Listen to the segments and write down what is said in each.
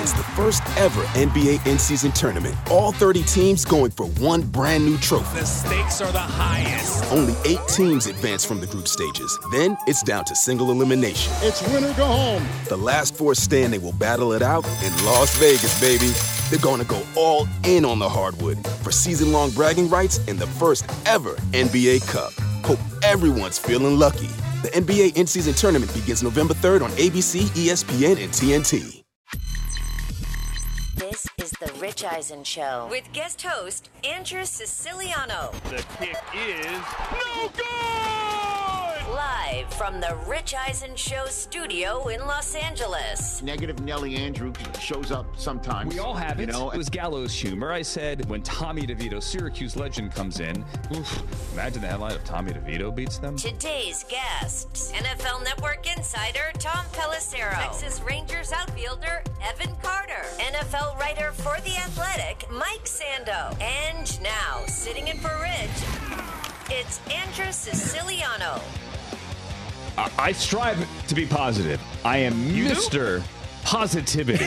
It's the first ever NBA in-season tournament. All 30 teams going for one brand new trophy. The stakes are the highest. Only 8 teams advance from the group stages. Then it's down to single elimination. It's win or go home. The last 4 standing will battle it out in Las Vegas, baby. They're going to go all in on the hardwood for season-long bragging rights in the first ever NBA Cup. Hope everyone's feeling lucky. The NBA in-season tournament begins November 3rd on ABC, ESPN, and TNT. This is the Rich Eisen Show with guest host Andrew Siciliano. The kick is no good! Live from the Rich Eisen Show studio in Los Angeles. Negative Nelly Andrew shows up sometimes. We all have it. It was gallows humor. I said when Tommy DeVito, Syracuse legend, comes in, imagine the headline if Tommy DeVito beats them. Today's guests, NFL Network insider Tom Pelissero, Texas Rangers outfielder Evan Carter, NFL writer for The Athletic Mike Sando, and now sitting in for Rich, it's Andrew Siciliano. I strive to be positive. I am Mr. Positivity.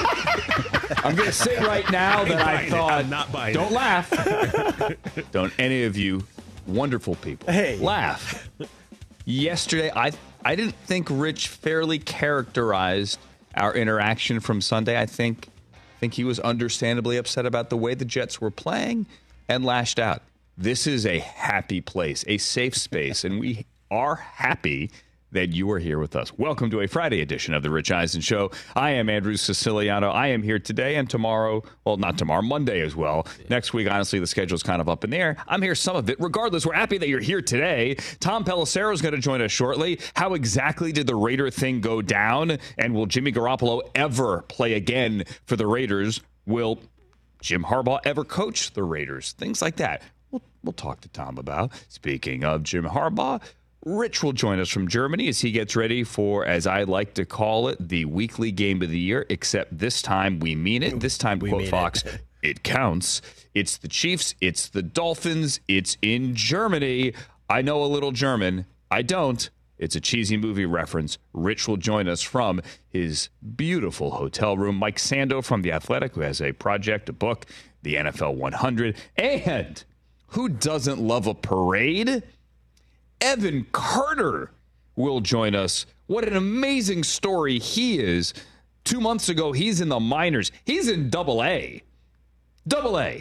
I'm going to say right now that I thought, don't laugh. Don't any of you wonderful people laugh. Yesterday, I didn't think Rich fairly characterized our interaction from Sunday. I think he was understandably upset about the way the Jets were playing and lashed out. This is a happy place, a safe space, and we are happy that you are here with us. Welcome to a Friday edition of the Rich Eisen Show. I am Andrew Siciliano. I am here today and tomorrow. Well, not tomorrow, Monday as well. Next week, honestly, the schedule's kind of up in the air. I'm here some of it. Regardless, we're happy that you're here today. Tom Pelissero is going to join us shortly. How exactly did the Raider thing go down? And will Jimmy Garoppolo ever play again for the Raiders? Will Jim Harbaugh ever coach the Raiders? Things like that. We'll talk to Tom about. Speaking of Jim Harbaugh, Rich will join us from Germany as he gets ready for, as I like to call it, the weekly game of the year, except this time we mean it. This time, to quote Fox, it counts. It's the Chiefs. It's the Dolphins. It's in Germany. I know a little German. I don't. It's a cheesy movie reference. Rich will join us from his beautiful hotel room. Mike Sando from The Athletic, who has a project, a book, the NFL 100. And who doesn't love a parade? Evan Carter will join us. What an amazing story he is. 2 months ago, he's in the minors. He's in Double-A. Double-A.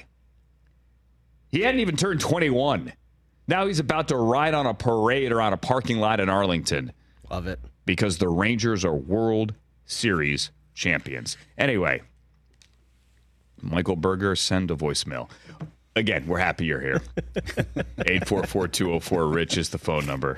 He hadn't even turned 21. Now he's about to ride on a parade around a parking lot in Arlington. Love it. Because the Rangers are World Series champions. Anyway, Michael Berger, send a voicemail. Again, we're happy you're here. 844-204-RICH is the phone number.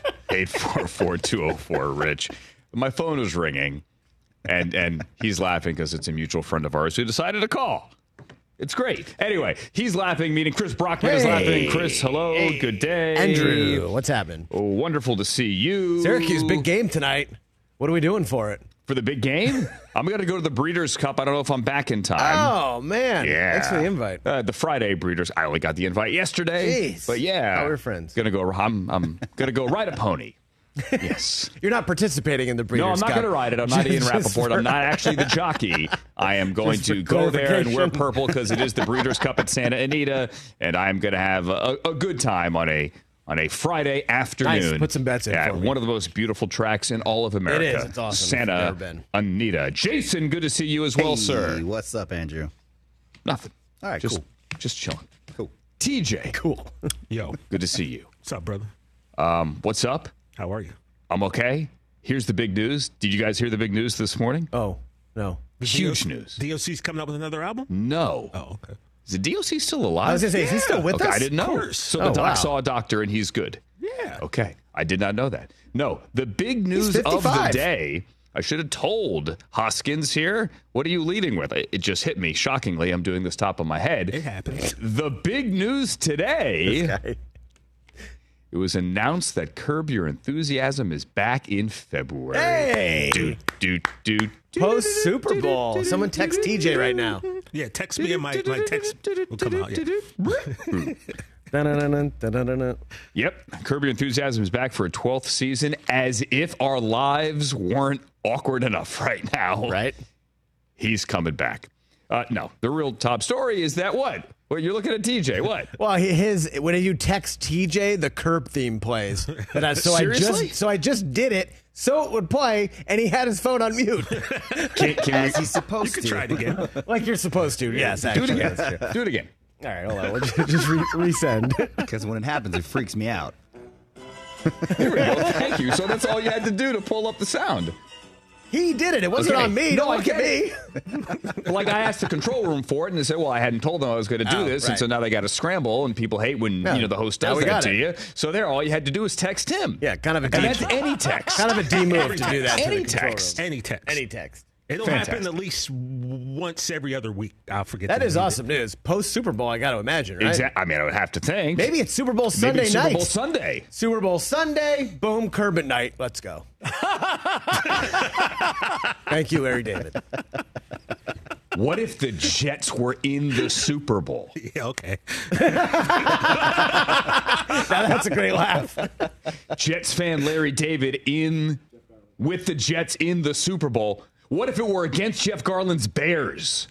844-204-RICH. My phone was ringing, and he's laughing because it's a mutual friend of ours who decided to call. It's great. Anyway, he's laughing, meaning Chris Brockman is laughing. Chris, hello, good day. Andrew, what's happening? Oh, wonderful to see you. Syracuse, big game tonight. What are we doing for it? For the big game? I'm going to go to the Breeders' Cup. I don't know if I'm back in time. Oh, man. Yeah. Thanks for the invite. The Friday Breeders'. I only got the invite yesterday. Jeez. But yeah. Now we're friends. I'm going to go ride a pony. Yes. You're not participating in the Breeders' Cup. No, I'm not going to ride it. I'm not Ian Rappaport. I'm not actually the jockey. I am going to go there and wear purple because it is the Breeders' Cup at Santa Anita, and I'm going to have a good time on a Friday afternoon. Nice. Put some bets in for me. One of the most beautiful tracks in all of America. It is. It's awesome. Santa Anita. Jason, good to see you as well, sir. What's up, Andrew? Nothing. All right, just, cool. Just chilling. Cool. TJ. Cool. Yo. Good to see you. What's up, brother? What's up? How are you? I'm okay. Here's the big news. Did you guys hear the big news this morning? Oh, no. Huge news. DOC's coming up with another album? No. Oh, okay. Is the DOC still alive? I was going to say, is he still with us? I didn't know. Of course. So the doc saw a doctor and he's good. Yeah. Okay. I did not know that. No. The big news of the day, I should have told Hoskins here. What are you leading with? It just hit me. Shockingly, I'm doing this top of my head. It happens. The big news today, it was announced that Curb Your Enthusiasm is back in February. Hey! Post Super Bowl. Someone text TJ right now. Yeah, text me and my text will come out. Da-na-na-na, Yep. Curb Your Enthusiasm is back for a 12th season, as if our lives weren't awkward enough right now. Right? he's coming back. No, the real top story is that what? Well, you're looking at TJ. What? Well, when you text TJ, the Curb theme plays. Seriously? I just did it so it would play, and he had his phone on mute. As he's supposed to. You can try it again. Like you're supposed to. Yes, actually. Do it again. Do it again. All right, hold on. We'll just resend. Because when it happens, it freaks me out. Here we go. Thank you. So that's all you had to do to pull up the sound. He did it. It wasn't on me. Don't look at me. Like, I asked the control room for it, and they said, well, I hadn't told them I was going to do this, and so now they got to scramble, and people hate when the host does that to you. So there, all you had to do is text him. Yeah, kind of a D. And that's any text. Kind of a D move to do that. Any to the text. Any text. Any text. It'll happen at least once every other week. I'll forget. That is awesome news. Post Super Bowl, I got to imagine, right? Exactly. I mean, I would have to think. Maybe it's Super Bowl Sunday night. Super Bowl Sunday. Super Bowl Sunday. Boom, Curb at night. Let's go. Thank you, Larry David. What if the Jets were in the Super Bowl? Yeah, okay. Now that's a great laugh. Jets fan Larry David with the Jets in the Super Bowl. What if it were against Jeff Garland's Bears?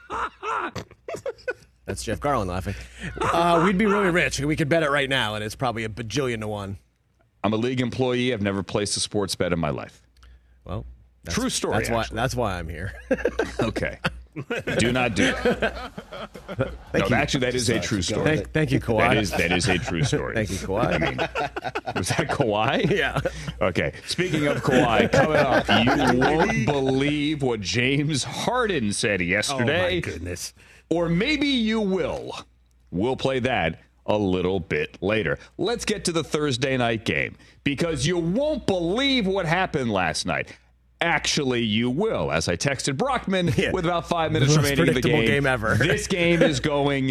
That's Jeff Garland laughing. We'd be really rich. We could bet it right now, and it's probably a bajillion to one. I'm a league employee. I've never placed a sports bet in my life. Well, true story. That's why I'm here. Okay. Do not do that. Actually, that is a true story. Thank you, Kawhi. That is a true story. Thank you, Kawhi. I mean, was that Kawhi? Yeah. Okay. Speaking of Kawhi, coming up, you won't believe what James Harden said yesterday. Oh, my goodness. Or maybe you will. We'll play that a little bit later. Let's get to the Thursday night game, because you won't believe what happened last night. Actually, you will. As I texted Brockman with about 5 minutes remaining in the game ever. This game is going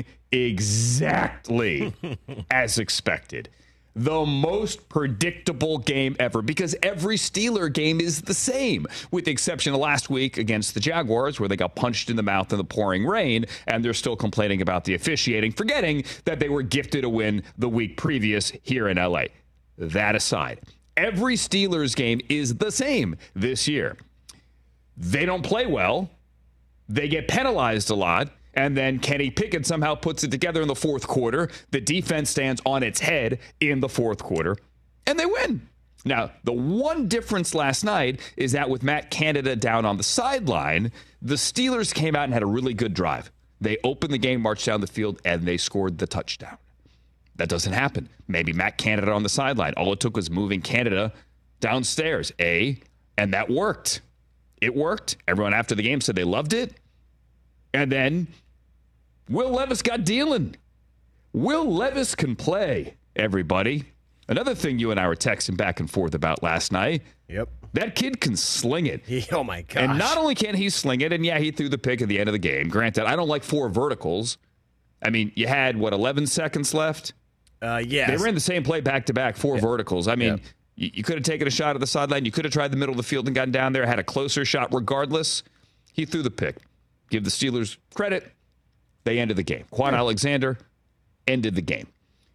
exactly as expected. The most predictable game ever, because every Steeler game is the same, with the exception of last week against the Jaguars, where they got punched in the mouth in the pouring rain, and they're still complaining about the officiating, forgetting that they were gifted a win the week previous here in L.A. That aside, every Steelers game is the same this year. They don't play well. They get penalized a lot. And then Kenny Pickett somehow puts it together in the fourth quarter. The defense stands on its head in the fourth quarter, and they win. Now, the one difference last night is that with Matt Canada down on the sideline, the Steelers came out and had a really good drive. They opened the game, marched down the field, and they scored the touchdown. That doesn't happen. Maybe Matt Canada on the sideline. All it took was moving Canada downstairs, and that worked. It worked. Everyone after the game said they loved it. And then Will Levis got dealing. Will Levis can play, everybody. Another thing you and I were texting back and forth about last night. Yep. That kid can sling it. Oh, my gosh. And not only can he sling it, and yeah, he threw the pick at the end of the game. Granted, I don't like 4 verticals. I mean, you had, 11 seconds left? Yeah. They ran the same play back-to-back, 4 verticals. I mean, you could have taken a shot at the sideline. You could have tried the middle of the field and gotten down there, had a closer shot. Regardless, he threw the pick. Give the Steelers credit. They ended the game. Quan Alexander ended the game.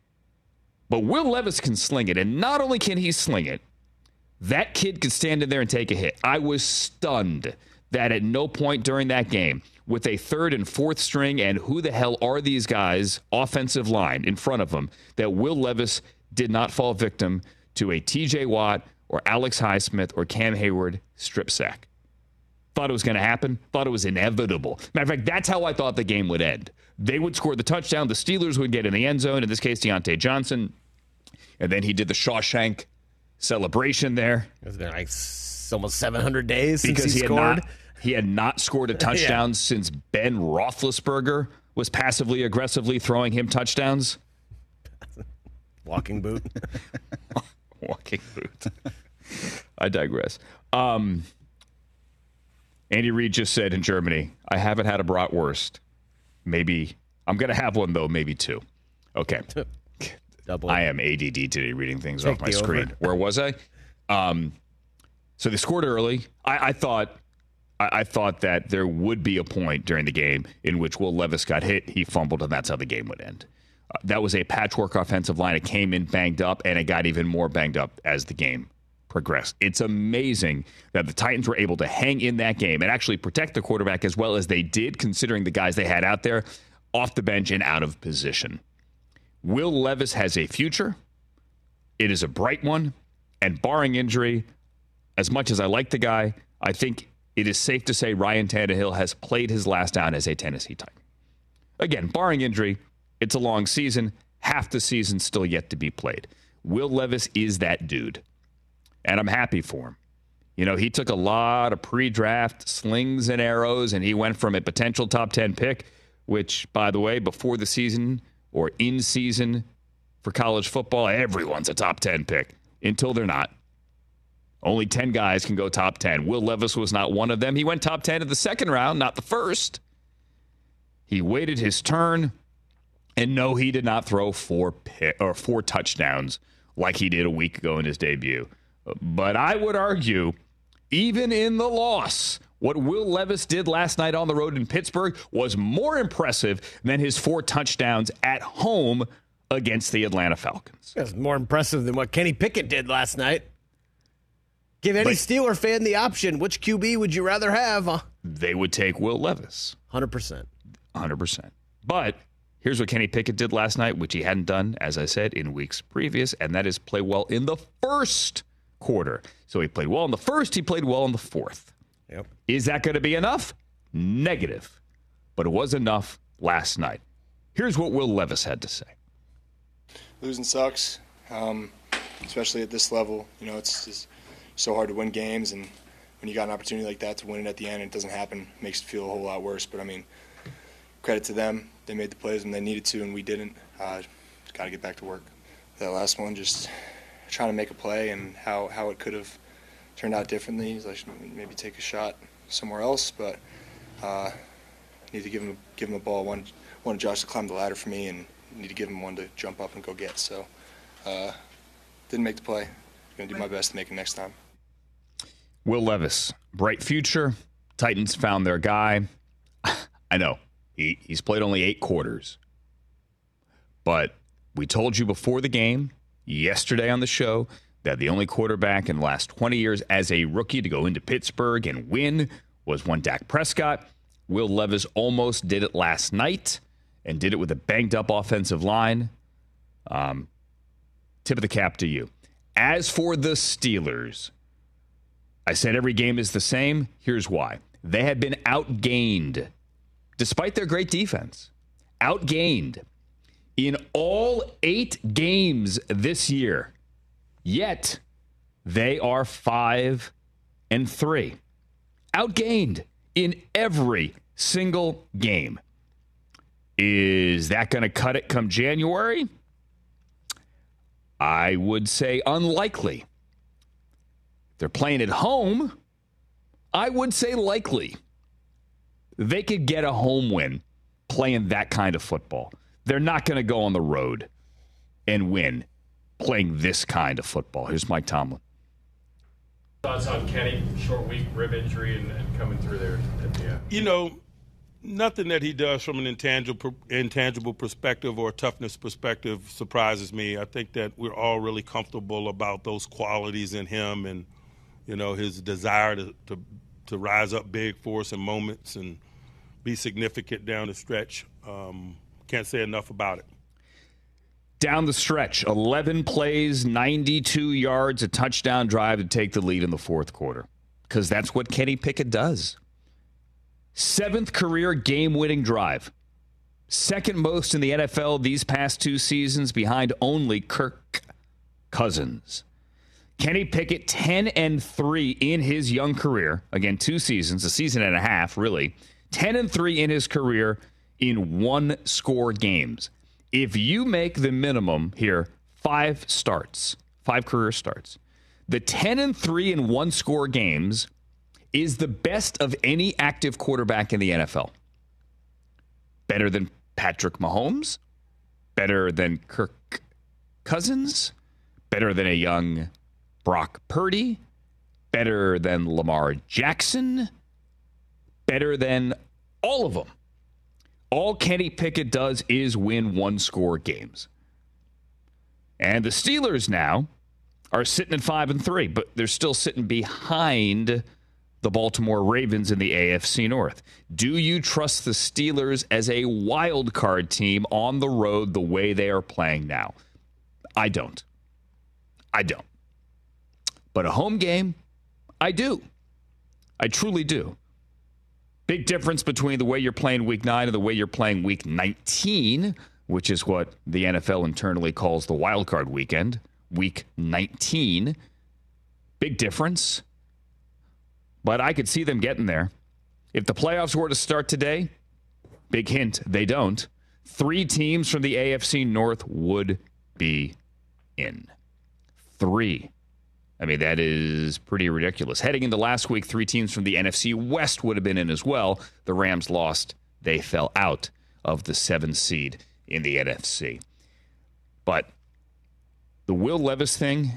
But Will Levis can sling it. And not only can he sling it, that kid could stand in there and take a hit. I was stunned that at no point during that game, with a third and fourth string, and who the hell are these guys, offensive line in front of them, that Will Levis did not fall victim to a TJ Watt or Alex Highsmith or Cam Hayward strip sack. Thought it was going to happen. Thought it was inevitable. Matter of fact, that's how I thought the game would end. They would score the touchdown. The Steelers would get in the end zone. In this case, Deontay Johnson. And then he did the Shawshank celebration there. It was been like almost 700 days since he scored. He had not scored a touchdown since Ben Roethlisberger was passively aggressively throwing him touchdowns. Walking boot. Walking boot. I digress. Andy Reid just said in Germany, I haven't had a bratwurst. Maybe, I'm going to have one though, maybe 2. Okay. Double. I am ADD today reading things off my screen. Over. Where was I? So they scored early. I thought that there would be a point during the game in which Will Levis got hit. He fumbled, and that's how the game would end. That was a patchwork offensive line. It came in banged up, and it got even more banged up as the game progressed. It's amazing that the Titans were able to hang in that game and actually protect the quarterback as well as they did, considering the guys they had out there off the bench and out of position. Will Levis has a future. It is a bright one. And barring injury, as much as I like the guy, I think it is safe to say Ryan Tannehill has played his last down as a Tennessee Titan. Again, barring injury, it's a long season. Half the season still yet to be played. Will Levis is that dude. And I'm happy for him. You know, he took a lot of pre-draft slings and arrows, and he went from a potential top 10 pick, which, by the way, before the season or in season for college football, everyone's a top 10 pick until they're not. Only 10 guys can go top 10. Will Levis was not one of them. He went top 10 in the second round, not the first. He waited his turn, and no, he did not throw four touchdowns like he did a week ago in his debut. But I would argue, even in the loss, what Will Levis did last night on the road in Pittsburgh was more impressive than his 4 touchdowns at home against the Atlanta Falcons. That's more impressive than what Kenny Pickett did last night. Give any Steeler fan the option. Which QB would you rather have? They would take Will Levis. 100%. 100%. But here's what Kenny Pickett did last night, which he hadn't done, as I said, in weeks previous, and that is play well in the first quarter. So he played well in the first, he played well in the fourth. Yep. Is that going to be enough? Negative. But it was enough last night. Here's what Will Levis had to say. Losing sucks, especially at this level. You know, it's just so hard to win games, and when you got an opportunity like that to win it at the end, it doesn't happen. It makes it feel a whole lot worse. But, I mean, credit to them. They made the plays when they needed to, and we didn't. Got to get back to work. That last one, just trying to make a play, and how it could have turned out differently. I should maybe take a shot somewhere else, but need to give him a ball. One Josh to climb the ladder for me, and need to give him one to jump up and go get. So didn't make the play. Going to do my best to make it next time. Will Levis, bright future. Titans found their guy. I know. He's played only 8 quarters. But we told you before the game, yesterday on the show, that the only quarterback in the last 20 years as a rookie to go into Pittsburgh and win was one Dak Prescott. Will Levis almost did it last night and did it with a banged-up offensive line. Tip of the cap to you. As for the Steelers, I said every game is the same. Here's why. They have been outgained, despite their great defense. Outgained in all 8 games this year. Yet, they are 5-3. Outgained in every single game. Is that going to cut it come January? I would say unlikely. They're playing at home. I would say likely. They could get a home win playing that kind of football. They're not going to go on the road and win playing this kind of football. Here's Mike Tomlin. Thoughts on Kenny, short week, rib injury, and coming through there at the end? You know, nothing that he does from an intangible perspective or toughness perspective surprises me. I think that we're all really comfortable about those qualities in him and, you know, his desire to rise up big for us in moments and be significant down the stretch. Can't say enough about it. Down the stretch, 11 plays, 92 yards, a touchdown drive to take the lead in the fourth quarter. Because that's what Kenny Pickett does. 7th career game-winning drive. 2nd most in the NFL these past 2 seasons, behind only Kirk Cousins. Kenny Pickett, 10-3 in his young career. Again, 2 seasons, a season and a half, really. 10-3 in his career in 1-score games. If you make the minimum here, 5 career starts, the 10-3 in 1-score games is the best of any active quarterback in the NFL. Better than Patrick Mahomes, better than Kirk Cousins, better than a young Brock Purdy, better than Lamar Jackson, better than all of them. All Kenny Pickett does is win 1-score games. And the Steelers now are sitting at 5-3, but they're still sitting behind the Baltimore Ravens in the AFC North. Do you trust the Steelers as a wild card team on the road the way they are playing now? I don't. But a home game, I do. I truly do. Big difference between the way you're playing week 9 and the way you're playing week 19, which is what the NFL internally calls the wild card weekend, week 19. Big difference. But I could see them getting there. If the playoffs were to start today, big hint, they don't. 3 teams from the AFC North would be in. 3. I mean, that is pretty ridiculous. Heading into last week, 3 teams from the NFC West would have been in as well. The Rams lost. They fell out of the 7th seed in the NFC. But the Will Levis thing,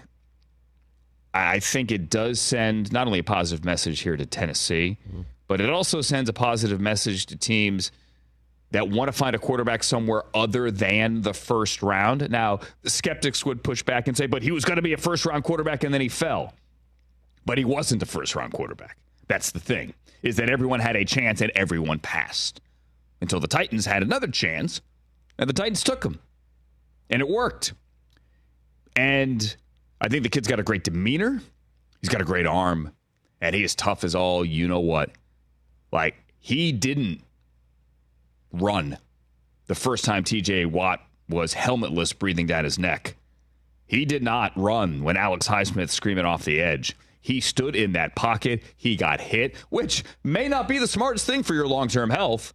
I think it does send not only a positive message here to Tennessee, but it also sends a positive message to teams that want to find a quarterback somewhere other than the first round. Now, the skeptics would push back and say, but he was going to be a first-round quarterback and then he fell. But he wasn't a first-round quarterback. That's the thing, is that everyone had a chance and everyone passed. Until the Titans had another chance, and the Titans took him. And it worked. And I think the kid's got a great demeanor. He's got a great arm. And he is tough as all you-know-what. Like, he didn't run the first time TJ Watt was helmetless breathing down his neck. He did not run when Alex Highsmith screaming off the edge. He stood in that pocket. He got hit, which may not be the smartest thing for your long-term health.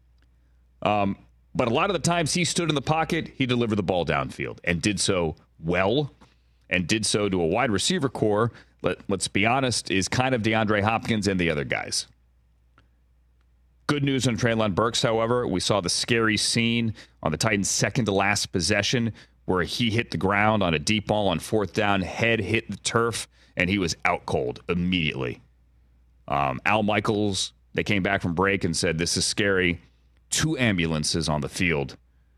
But a lot of the times he stood in the pocket, he delivered the ball downfield and did so well and did so to a wide receiver core, let's be honest, is kind of DeAndre Hopkins and the other guys. Good news on Treylon Burks, however. We saw the scary scene on the Titans' second-to-last possession where he hit the ground on a deep ball on 4th down, head hit the turf, and he was out cold immediately. Al Michaels, they came back from break and said, this is scary. 2 ambulances on the field.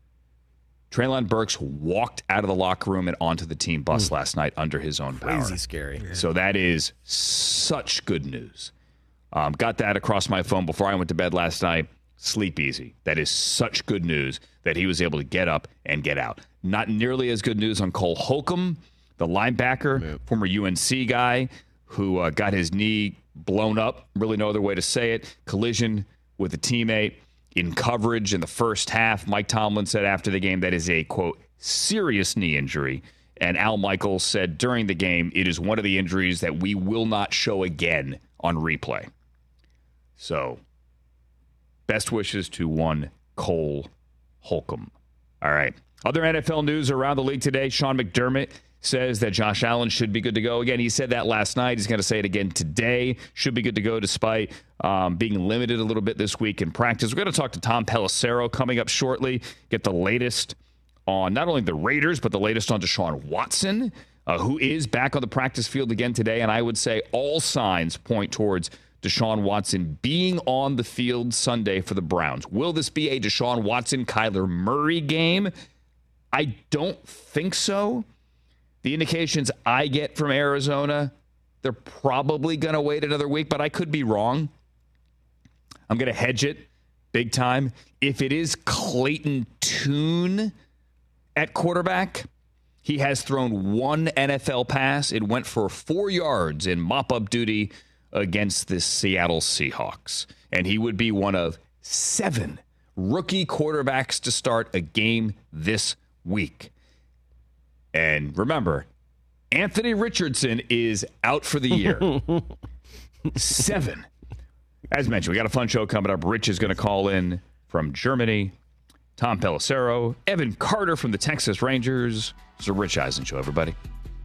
Treylon Burks walked out of the locker room and onto the team bus last night under his own power. Crazy scary. So that is such good news. Got that across my phone before I went to bed last night. Sleep easy. That is such good news that he was able to get up and get out. Not nearly as good news on Cole Holcomb, the linebacker, former UNC guy who got his knee blown up. Really no other way to say it. Collision with a teammate in coverage in the first half. Mike Tomlin said after the game that is a, quote, serious knee injury. And Al Michaels said during the game, it is one of the injuries that we will not show again on replay. So, best wishes to one Cole Holcomb. All right. Other NFL news around the league today. Sean McDermott says that Josh Allen should be good to go. Again, he said that last night. He's going to say it again today. Should be good to go despite being limited a little bit this week in practice. We're going to talk to Tom Pelissero coming up shortly. Get the latest on not only the Raiders, but the latest on Deshaun Watson, who is back on the practice field again today. And I would say all signs point towards Deshaun Watson being on the field Sunday for the Browns. Will this be a Deshaun Watson-Kyler Murray game? I don't think so. The indications I get from Arizona, they're probably going to wait another week, but I could be wrong. I'm going to hedge it big time. If it is Clayton Tune at quarterback, he has thrown 1 NFL pass. It went for 4 yards in mop-up duty against the Seattle Seahawks. And he would be one of 7 rookie quarterbacks to start a game this week. And remember, Anthony Richardson is out for the year. 7. As mentioned, we got a fun show coming up. Rich is going to call in from Germany. Tom Pelissero, Evan Carter from the Texas Rangers. It's a Rich Eisen show, everybody.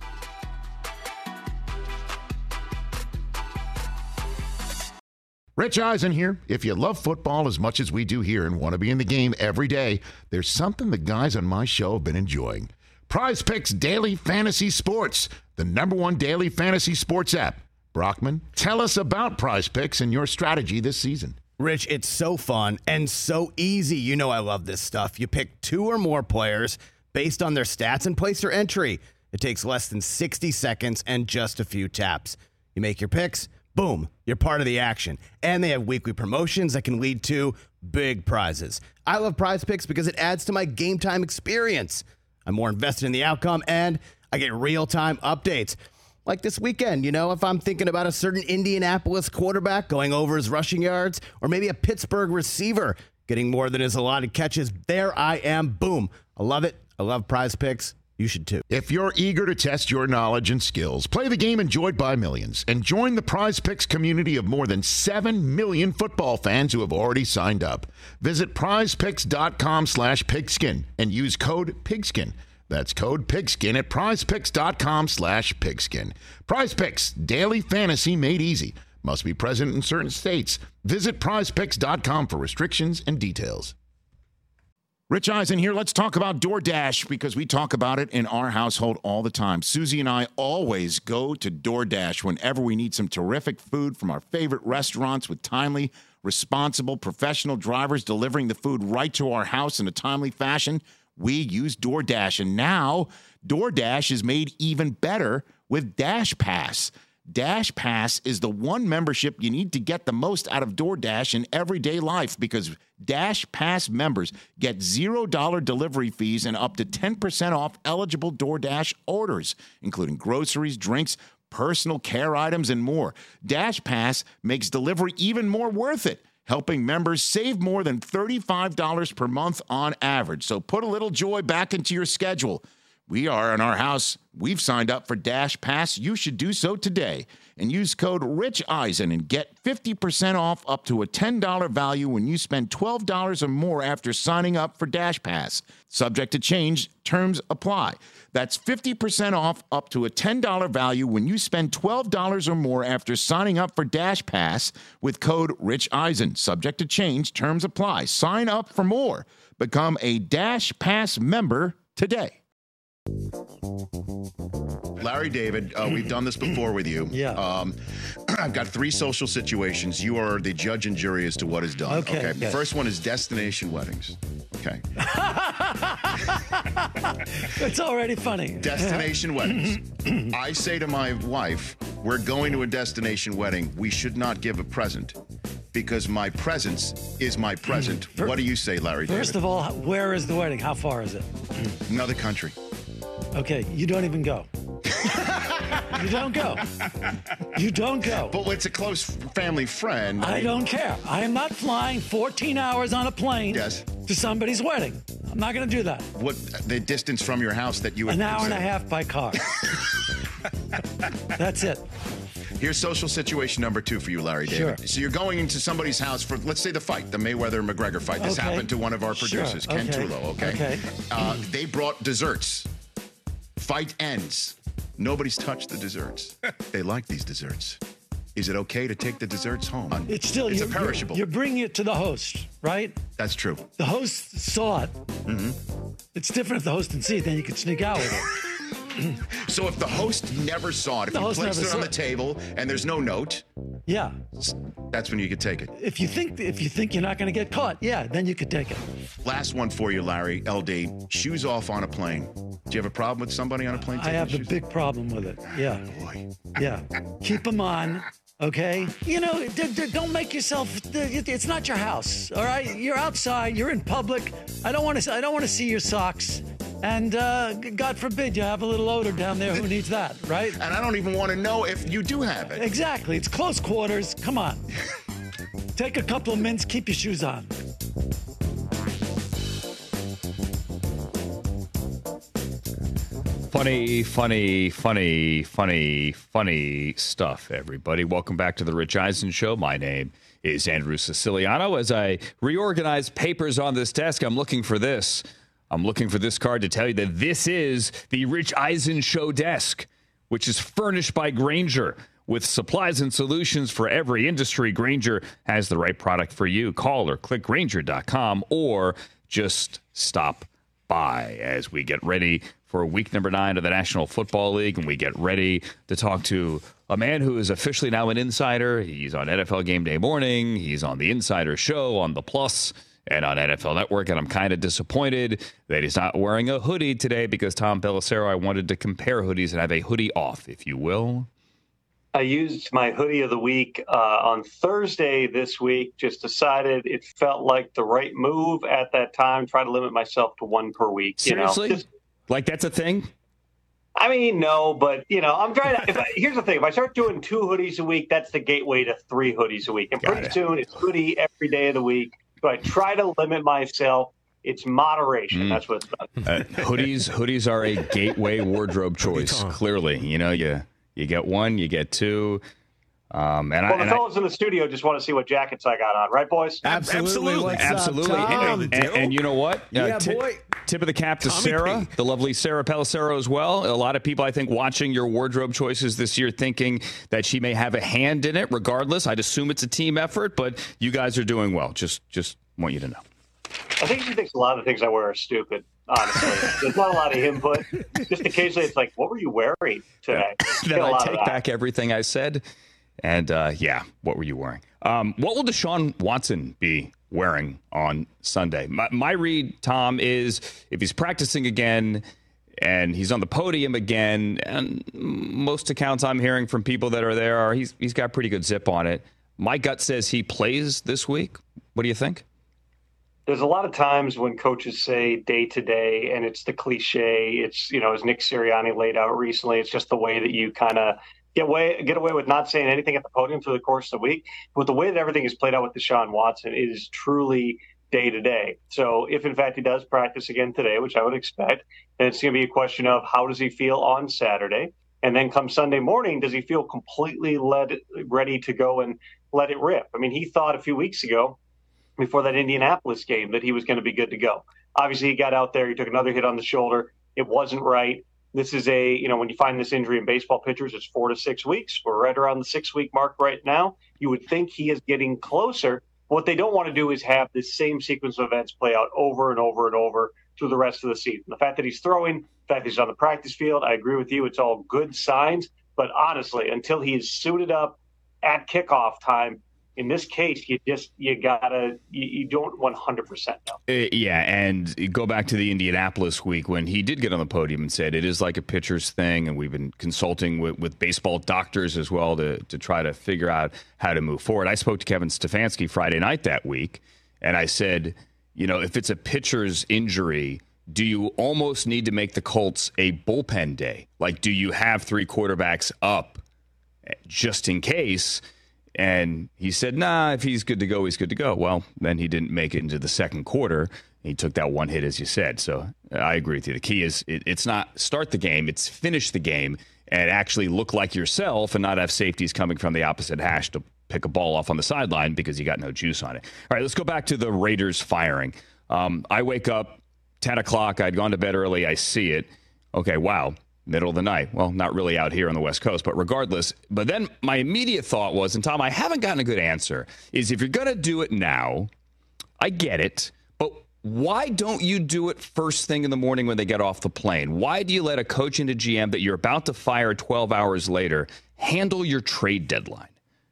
Rich Eisen here. If you love football as much as we do here and want to be in the game every day, there's something the guys on my show have been enjoying. Prize Picks Daily Fantasy Sports, the #1 daily fantasy sports app. Brockman, tell us about Prize Picks and your strategy this season. Rich, it's so fun and so easy. You know I love this stuff. You pick 2 or more players based on their stats and place their entry. It takes less than 60 seconds and just a few taps. You make your picks, boom, you're part of the action. And they have weekly promotions that can lead to big prizes. I love Prize Picks because it adds to my game time experience. I'm more invested in the outcome, and I get real-time updates. Like this weekend, if I'm thinking about a certain Indianapolis quarterback going over his rushing yards, or maybe a Pittsburgh receiver getting more than his allotted catches, there I am, boom. I love it. I love Prize Picks. You should too. If you're eager to test your knowledge and skills, play the game enjoyed by millions, and join the Prize Picks community of more than 7 million football fans who have already signed up. Visit prizepicks.com/pigskin and use code PIGSKIN. That's code PIGSKIN at prizepicks.com/pigskin. Prize Picks, daily fantasy made easy. Must be present in certain states. Visit prizepicks.com for restrictions and details. Rich Eisen here. Let's talk about DoorDash because we talk about it in our household all the time. Susie and I always go to DoorDash whenever we need some terrific food from our favorite restaurants with timely, responsible, professional drivers delivering the food right to our house in a timely fashion. We use DoorDash, and now DoorDash is made even better with Dash Pass. Dash Pass is the one membership you need to get the most out of DoorDash in everyday life because Dash Pass members get $0 delivery fees and up to 10% off eligible DoorDash orders, including groceries, drinks, personal care items, and more. Dash Pass makes delivery even more worth it, helping members save more than $35 per month on average. So put a little joy back into your schedule. We are in our house. We've signed up for Dash Pass. You should do so today and use code Rich Eisen and get 50% off up to a $10 value when you spend $12 or more after signing up for Dash Pass. Subject to change, terms apply. That's 50% off up to a $10 value when you spend $12 or more after signing up for Dash Pass with code Rich Eisen. Subject to change, terms apply. Sign up for more. Become a Dash Pass member today. Larry David, we've done this before with you. Yeah. I've got 3 social situations. You are the judge and jury as to what is done. Okay. The first one is destination weddings. Okay. It's already funny. Destination weddings. I say to my wife, we're going to a destination wedding. We should not give a present because my presence is my present. What do you say, Larry David? First of all, where is the wedding? How far is it? Another country. Okay, you don't even go. You don't go. You don't go. But it's a close family friend. I don't care. I am not flying 14 hours on a plane to somebody's wedding. I'm not going to do that. What the distance from your house that you would An hour and a half by car. That's it. Here's social situation number 2 for you, Larry David. Sure. So you're going into somebody's house for, let's say, the fight, the Mayweather-McGregor fight. This happened to one of our producers, Ken Tulo, okay? They brought desserts. Fight ends. Nobody's touched the desserts. They like these desserts. Is it okay to take the desserts home? It's a perishable. You're bringing it to the host, right? That's true. The host saw it. Mm-hmm. It's different if the host didn't see it, then you could sneak out with it. So if the host never saw it, if you placed it on the table and there's no note, that's when you could take it. If you think you're not going to get caught, then you could take it. Last one for you, Larry. LD, shoes off on a plane. Do you have a problem with somebody on a plane? I have a big problem with it. Yeah. Boy. Yeah. Keep them on. Okay, don't make yourself. It's not your house, all right. You're outside. You're in public. I don't want to see your socks. And God forbid you have a little odor down there. Who needs that, right? And I don't even want to know if you do have it. Exactly. It's close quarters. Come on. Take a couple of minutes. Keep your shoes on. Funny stuff, everybody. Welcome back to the Rich Eisen Show. My name is Andrew Siciliano. As I reorganize papers on this desk, I'm looking for this. I'm looking for this card to tell you that this is the Rich Eisen Show desk, which is furnished by Grainger. With supplies and solutions for every industry, Grainger has the right product for you. Call or click Grainger.com or just stop by as we get ready for week number 9 of the National Football League, and we get ready to talk to a man who is officially now an insider. He's on NFL Game Day Morning. He's on the Insider Show on the Plus, and on NFL Network. And I'm kind of disappointed that he's not wearing a hoodie today because Tom Pelissero, I wanted to compare hoodies and have a hoodie off, if you will. I used my hoodie of the week on Thursday this week, just decided it felt like the right move at that time, try to limit myself to one per week. Seriously? Like that's a thing? I mean, no, but, I'm trying to – here's the thing. If I start doing 2 hoodies a week, that's the gateway to 3 hoodies a week. And pretty soon it's hoodie every day of the week. But I try to limit myself. It's moderation. That's what it's done. Hoodies are a gateway wardrobe choice, clearly. You get 1, you get 2. The fellas in the studio just want to see what jackets I got on, right, boys? Absolutely. And you know what? Boy. Tip of the cap to Sarah, the lovely Sarah Pelissero as well. A lot of people, I think, watching your wardrobe choices this year thinking that she may have a hand in it. Regardless, I'd assume it's a team effort, but you guys are doing well. Just want you to know. I think she thinks a lot of the things I wear are stupid, honestly. There's not a lot of input. Just occasionally it's like, what were you wearing today? Then I take back everything I said. And, what were you wearing? What will Deshaun Watson be wearing on Sunday? My read, Tom, is if he's practicing again and he's on the podium again, and most accounts I'm hearing from people that are there are he's got pretty good zip on it. My gut says he plays this week. What do you think? There's a lot of times when coaches say day to day, and it's the cliche. It's, as Nick Sirianni laid out recently, it's just the way that you kind of get away with not saying anything at the podium through the course of the week. But the way that everything is played out with Deshaun Watson, it is truly day to day. So if, in fact, he does practice again today, which I would expect, then it's going to be a question of how does he feel on Saturday? And then come Sunday morning, does he feel completely ready to go and let it rip? I mean, he thought a few weeks ago, before that Indianapolis game, that he was going to be good to go. Obviously, he got out there. He took another hit on the shoulder. It wasn't right. This is when you find this injury in baseball pitchers, it's 4 to 6 weeks. We're right around the 6-week mark right now. You would think he is getting closer. What they don't want to do is have this same sequence of events play out over and over and over through the rest of the season. The fact that he's throwing, the fact that he's on the practice field, I agree with you. It's all good signs. But honestly, until he is suited up at kickoff time, in this case, you don't 100% know. And go back to the Indianapolis week when he did get on the podium and said it is like a pitcher's thing, and we've been consulting with baseball doctors as well to try to figure out how to move forward. I spoke to Kevin Stefanski Friday night that week, and I said, if it's a pitcher's injury, do you almost need to make the Colts a bullpen day? Like, do you have 3 quarterbacks up just in case? And he said, nah, if he's good to go, he's good to go. Well, then he didn't make it into the second quarter. He took that 1 hit, as you said. So I agree with you. The key is it's not start the game, it's finish the game and actually look like yourself and not have safeties coming from the opposite hash to pick a ball off on the sideline because you got no juice on it. All right, let's go back to the Raiders firing. I wake up 10 o'clock. I'd gone to bed early. I see it. Okay, wow. Middle of the night. Well, not really out here on the West Coast, but regardless. But then my immediate thought was, and Tom, I haven't gotten a good answer, is if you're going to do it now, I get it, but why don't you do it first thing in the morning when they get off the plane? Why do you let a coach and a GM that you're about to fire 12 hours later handle your trade deadline?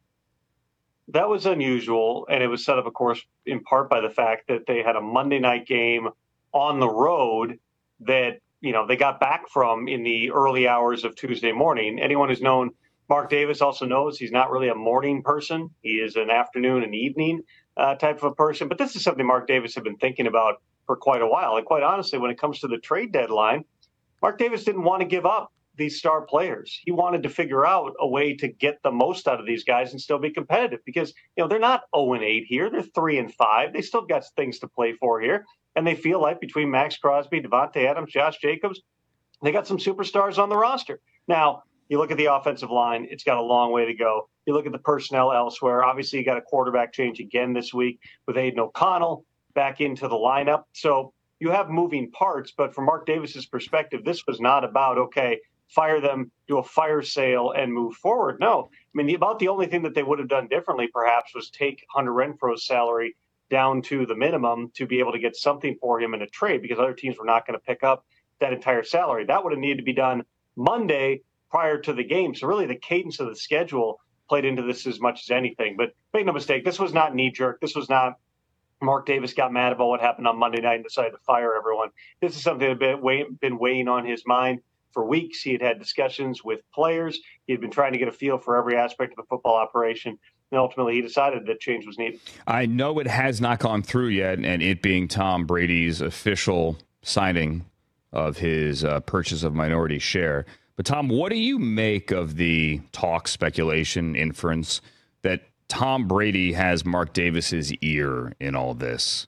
That was unusual, and it was set up, of course, in part by the fact that they had a Monday night game on the road that they got back from in the early hours of Tuesday morning. Anyone who's known Mark Davis also knows he's not really a morning person. He is an afternoon and evening type of a person. But this is something Mark Davis had been thinking about for quite a while. And quite honestly, when it comes to the trade deadline, Mark Davis didn't want to give up these star players. He wanted to figure out a way to get the most out of these guys and still be competitive because, they're not 0-8 here. They're 3-5. They still got things to play for here. And they feel like between Max Crosby, Devontae Adams, Josh Jacobs, they got some superstars on the roster. Now, you look at the offensive line, it's got a long way to go. You look at the personnel elsewhere. Obviously, you got a quarterback change again this week with Aiden O'Connell back into the lineup. So you have moving parts. But from Mark Davis's perspective, this was not about, okay, fire them, do a fire sale, and move forward. No. I mean, about the only thing that they would have done differently, perhaps, was take Hunter Renfro's salary down to the minimum to be able to get something for him in a trade because other teams were not going to pick up that entire salary. That would have needed to be done Monday prior to the game. So really the cadence of the schedule played into this as much as anything. But make no mistake, this was not knee-jerk. This was not Mark Davis got mad about what happened on Monday night and decided to fire everyone. This is something that had been weighing on his mind for weeks. He had had discussions with players. He had been trying to get a feel for every aspect of the football operation. And ultimately, he decided that change was needed. I know it has not gone through yet, and it being Tom Brady's official signing of his purchase of minority share. But, Tom, what do you make of the talk, speculation, inference that Tom Brady has Mark Davis's ear in all this?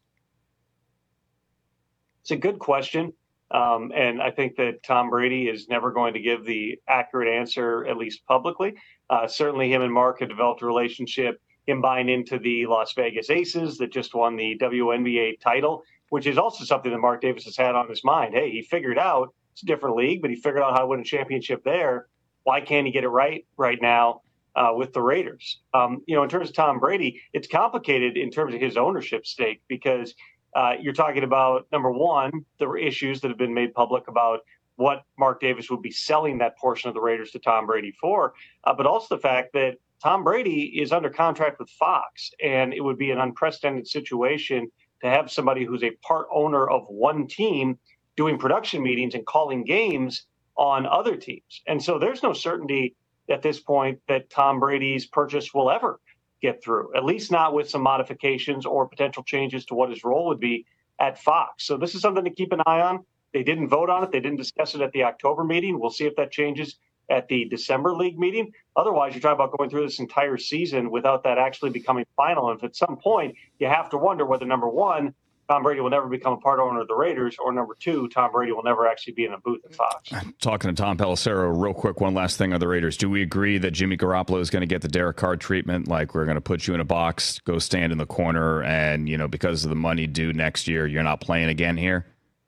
It's a good question. And I think that Tom Brady is never going to give the accurate answer, at least publicly. Certainly him and Mark have developed a relationship, him buying into the Las Vegas Aces that just won the WNBA title, which is also something that Mark Davis has had on his mind. Hey, he figured out it's a different league, but he figured out how to win a championship there. Why can't he get it right now with the Raiders? In terms of Tom Brady, it's complicated in terms of his ownership stake because you're talking about, number one, the issues that have been made public about what Mark Davis would be selling that portion of the Raiders to Tom Brady for, but also the fact that Tom Brady is under contract with Fox, and it would be an unprecedented situation to have somebody who's a part owner of one team doing production meetings and calling games on other teams. And so there's no certainty at this point that Tom Brady's purchase will ever get through, at least not with some modifications or potential changes to what his role would be at Fox. So this is something to keep an eye on. They didn't vote on it. They didn't discuss it at the October meeting. We'll see if that changes at the December league meeting. Otherwise, you're talking about going through this entire season without that actually becoming final. And if at some point you have to wonder whether, number one, Tom Brady will never become a part owner of the Raiders, or number two, Tom Brady will never actually be in a booth at Fox. Talking to Tom Pelissero, real quick, one last thing on the Raiders. Do we agree that Jimmy Garoppolo is going to get the Derek Carr treatment? Like, we're going to put you in a box, go stand in the corner, and, because of the money due next year, you're not playing again here?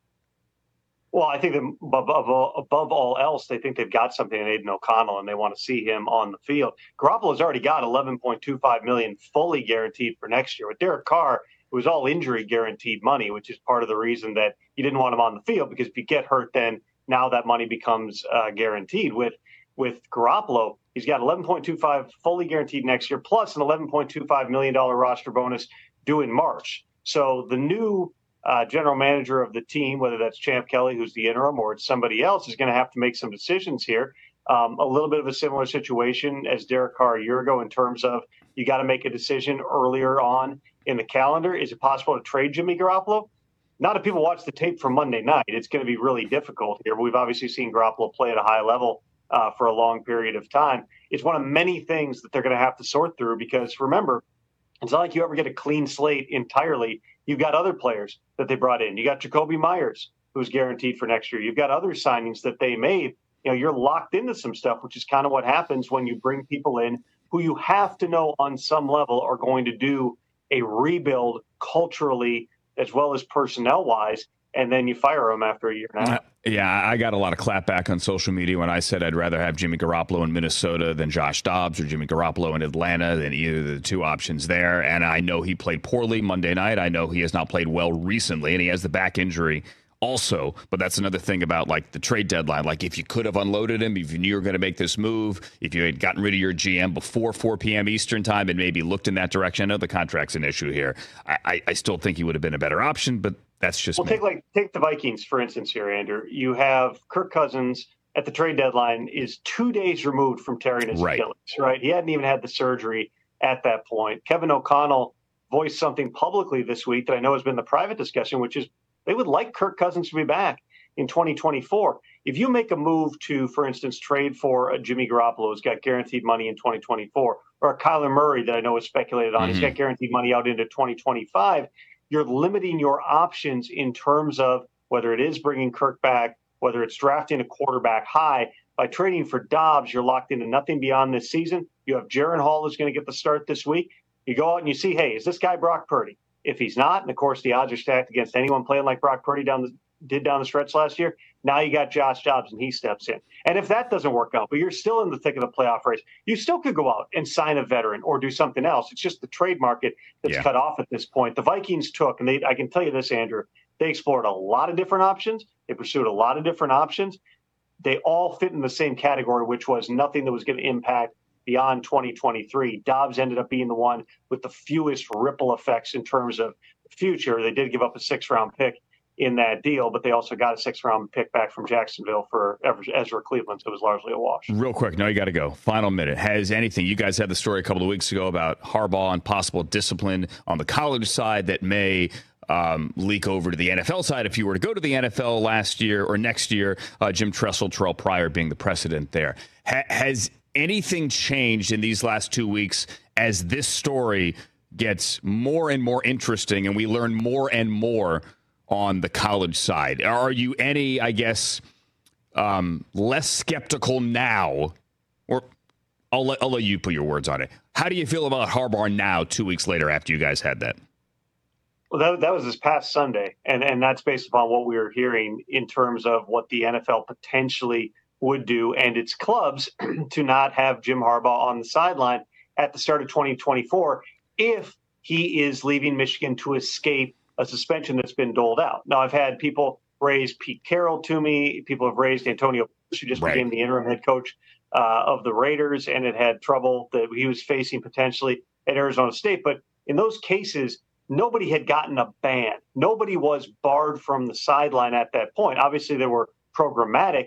Well, I think that above all else, they think they've got something in Aiden O'Connell, and they want to see him on the field. Garoppolo's already got $11.25 million fully guaranteed for next year. With Derek Carr, it was all injury guaranteed money, which is part of the reason that you didn't want him on the field, because if you get hurt, then now that money becomes guaranteed. With Garoppolo, he's got $11.25 fully guaranteed next year, plus an $11.25 million roster bonus due in March. So the new general manager of the team, whether that's Champ Kelly, who's the interim, or it's somebody else, is going to have to make some decisions here. A little bit of a similar situation as Derek Carr a year ago in terms of you got to make a decision earlier on in the calendar. Is it possible to trade Jimmy Garoppolo? Not if people watch the tape from Monday night. It's going to be really difficult here. We've obviously seen Garoppolo play at a high level for a long period of time. It's one of many things that they're going to have to sort through because, remember, it's not like you ever get a clean slate entirely. You've got other players that they brought in. You got Jacoby Myers, who's guaranteed for next year. You've got other signings that they made. You're locked into some stuff, which is kind of what happens when you bring people in who you have to know on some level are going to do a rebuild culturally as well as personnel-wise, and then you fire them after a year and a half. Yeah, I got a lot of clapback on social media when I said I'd rather have Jimmy Garoppolo in Minnesota than Josh Dobbs, or Jimmy Garoppolo in Atlanta than either of the two options there. And I know he played poorly Monday night. I know he has not played well recently, and he has the back injury also. But that's another thing about like the trade deadline. Like, if you could have unloaded him, if you knew you were going to make this move, if you had gotten rid of your GM before 4 p.m. Eastern time and maybe looked in that direction. I know the contract's an issue here. I still think he would have been a better option, but that's just take the Vikings, for instance, here, Andrew. You have Kirk Cousins at the trade deadline is 2 days removed from tearing his Achilles, right? He hadn't even had the surgery at that point. Kevin O'Connell voiced something publicly this week that I know has been the private discussion, which is they would like Kirk Cousins to be back in 2024. If you make a move to, for instance, trade for a Jimmy Garoppolo who's got guaranteed money in 2024, or a Kyler Murray that I know is speculated on, he's got guaranteed money out into 2025, you're limiting your options in terms of whether it is bringing Kirk back, whether it's drafting a quarterback high. By trading for Dobbs, you're locked into nothing beyond this season. You have Jaren Hall who's going to get the start this week. You go out and you see, hey, is this guy Brock Purdy? If he's not, and of course the odds are stacked against anyone playing like Brock Purdy did down the stretch last year, now you got Josh Dobbs and he steps in. And if that doesn't work out, but you're still in the thick of the playoff race, you still could go out and sign a veteran or do something else. It's just the trade market that's cut off at this point. The Vikings took, and I can tell you this, Andrew, they explored a lot of different options. They pursued a lot of different options. They all fit in the same category, which was nothing that was going to impact beyond 2023. Dobbs ended up being the one with the fewest ripple effects in terms of the future. They did give up a 6th-round pick in that deal, but they also got a 6th-round pick back from Jacksonville for Ezra Cleveland, so it was largely a wash. Real quick, no, you got to go. Final minute. Has anything, you guys had the story a couple of weeks ago about Harbaugh and possible discipline on the college side that may leak over to the NFL side if you were to go to the NFL last year or next year, Jim Tressel, Terrell Pryor being the precedent there. Has anything changed in these last 2 weeks as this story gets more and more interesting and we learn more and more on the college side? Are you any, I guess, less skeptical now? Or I'll let you put your words on it. How do you feel about Harbaugh now, 2 weeks later after you guys had that? Well, that was this past Sunday, and that's based upon what we were hearing in terms of what the NFL potentially would do and its clubs to not have Jim Harbaugh on the sideline at the start of 2024 if he is leaving Michigan to escape a suspension that's been doled out. Now, I've had people raise Pete Carroll to me. People have raised Antonio, who just became the interim head coach of the Raiders, and it had trouble that he was facing potentially at Arizona State. But in those cases, nobody had gotten a ban. Nobody was barred from the sideline at that point. Obviously, there were programmatic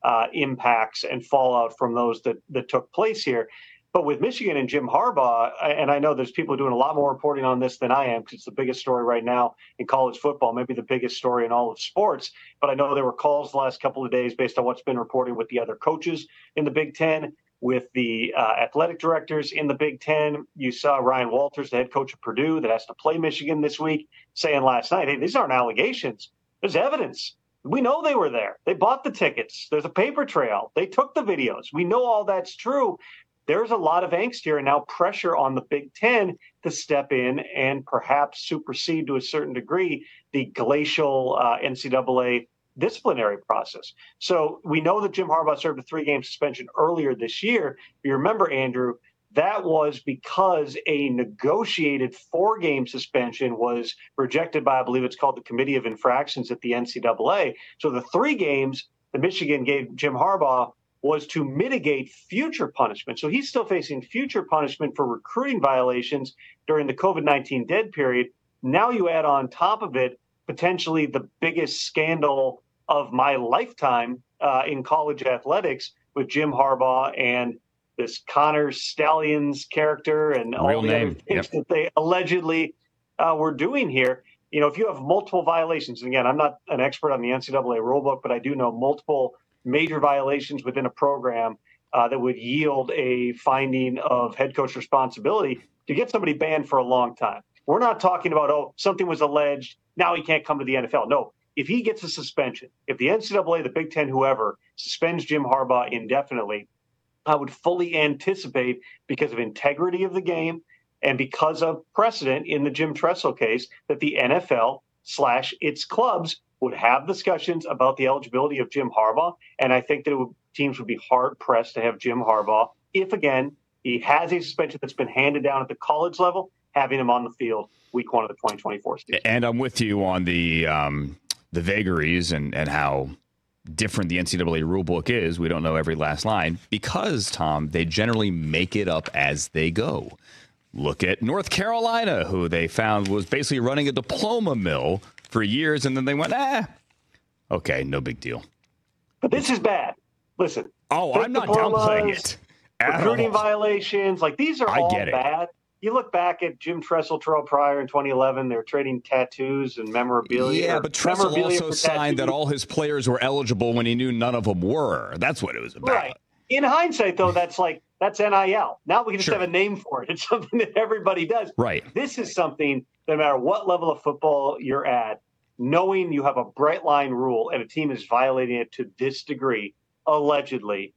impacts and fallout from those that took place here. But with Michigan and Jim Harbaugh, and I know there's people doing a lot more reporting on this than I am because it's the biggest story right now in college football, maybe the biggest story in all of sports. But I know there were calls the last couple of days based on what's been reported with the other coaches in the Big Ten, with the athletic directors in the Big Ten. You saw Ryan Walters, the head coach of Purdue that has to play Michigan this week, saying last night, hey, these aren't allegations. There's evidence. We know they were there. They bought the tickets. There's a paper trail. They took the videos. We know all that's true. There's a lot of angst here and now pressure on the Big Ten to step in and perhaps supersede to a certain degree the glacial NCAA disciplinary process. So we know that Jim Harbaugh served a 3-game suspension earlier this year. If you remember, Andrew, that was because a negotiated 4-game suspension was rejected by, I believe it's called the Committee of Infractions at the NCAA. So the 3 games that Michigan gave Jim Harbaugh was to mitigate future punishment. So he's still facing future punishment for recruiting violations during the COVID-19 dead period. Now you add on top of it potentially the biggest scandal of my lifetime in college athletics with Jim Harbaugh and this Connor Stallions character and all the other things that they allegedly were doing here. You know, if you have multiple violations, and again, I'm not an expert on the NCAA rulebook, but I do know multiple major violations within a program that would yield a finding of head coach responsibility to get somebody banned for a long time. We're not talking about, oh, something was alleged, now he can't come to the NFL. No, if he gets a suspension, if the NCAA, the Big Ten, whoever, suspends Jim Harbaugh indefinitely, I would fully anticipate, because of integrity of the game and because of precedent in the Jim Tressel case, that the NFL / its clubs would have discussions about the eligibility of Jim Harbaugh. And I think that teams would be hard-pressed to have Jim Harbaugh, if, again, he has a suspension that's been handed down at the college level, having him on the field week 1 of the 2024 season. And I'm with you on the vagaries and how different the NCAA rulebook is. We don't know every last line because, Tom, they generally make it up as they go. Look at North Carolina, who they found was basically running a diploma mill for years, and then they went, okay, no big deal. But this is bad. Listen. Oh, I'm not downplaying it. Recruiting violations, like these are all bad. You look back at Jim Tressel, Terrell Pryor in 2011, they were trading tattoos and memorabilia. Yeah, but Tressel also signed that all his players were eligible when he knew none of them were. That's what it was about. Right. In hindsight, though, that's NIL. Now we can just have a name for it. It's something that everybody does. Right. This is something, no matter what level of football you're at, knowing you have a bright line rule and a team is violating it to this degree, allegedly,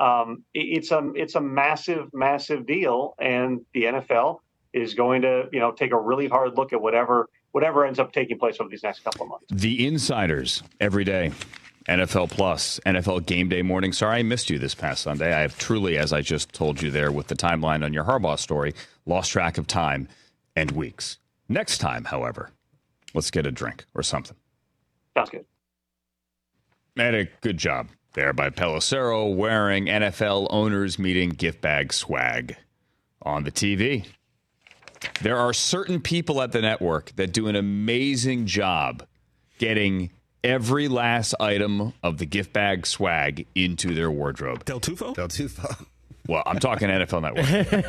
it's a massive, massive deal. And the NFL is going to, take a really hard look at whatever ends up taking place over these next couple of months. The insiders every day. NFL Plus, NFL Game Day morning. Sorry I missed you this past Sunday. I have truly, as I just told you there with the timeline on your Harbaugh story, lost track of time and weeks. Next time, however, let's get a drink or something. Sounds good. And a good job there by Pelissero wearing NFL owners meeting gift bag swag on the TV. There are certain people at the network that do an amazing job getting every last item of the gift bag swag into their wardrobe. Del Tufo? Well, I'm talking NFL Network.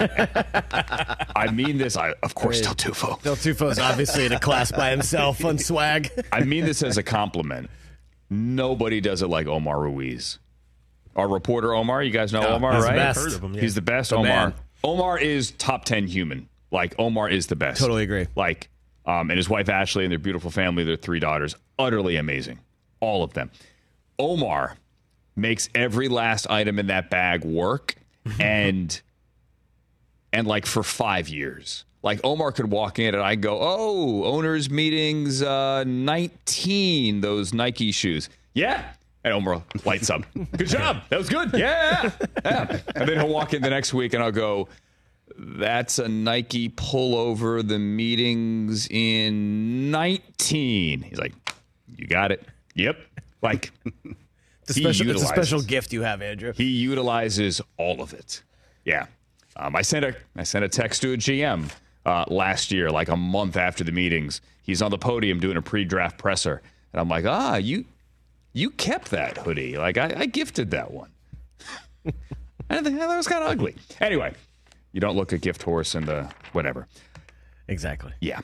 I mean this. Of course, Del Tufo. Del Tufo is obviously in a class by himself on swag. I mean this as a compliment. Nobody does it like Omar Ruiz. Our reporter Omar, you guys know Omar, he's right? The best. I've heard of him, yeah. He's the best, The Omar. man. Omar is top 10 human. Like, Omar is the best. Totally agree. Like, and his wife Ashley and their beautiful family, their 3 daughters, utterly amazing. All of them. Omar makes every last item in that bag work, and like for 5 years. Like, Omar could walk in and I go, owners meetings 19, those Nike shoes. Yeah. And Omar lights up. Good job. That was good. Yeah. And then he'll walk in the next week and I'll go, that's a Nike pullover, the meetings in 19. He's like, you got it. Yep. Like, It's a special gift you have, Andrew. He utilizes all of it. Yeah. I sent a text to a GM last year, like a month after the meetings. He's on the podium doing a pre-draft presser. And I'm like, you kept that hoodie. Like, I gifted that one. I think that was kind of ugly. Anyway, you don't look a gift horse and whatever. Exactly. Yeah.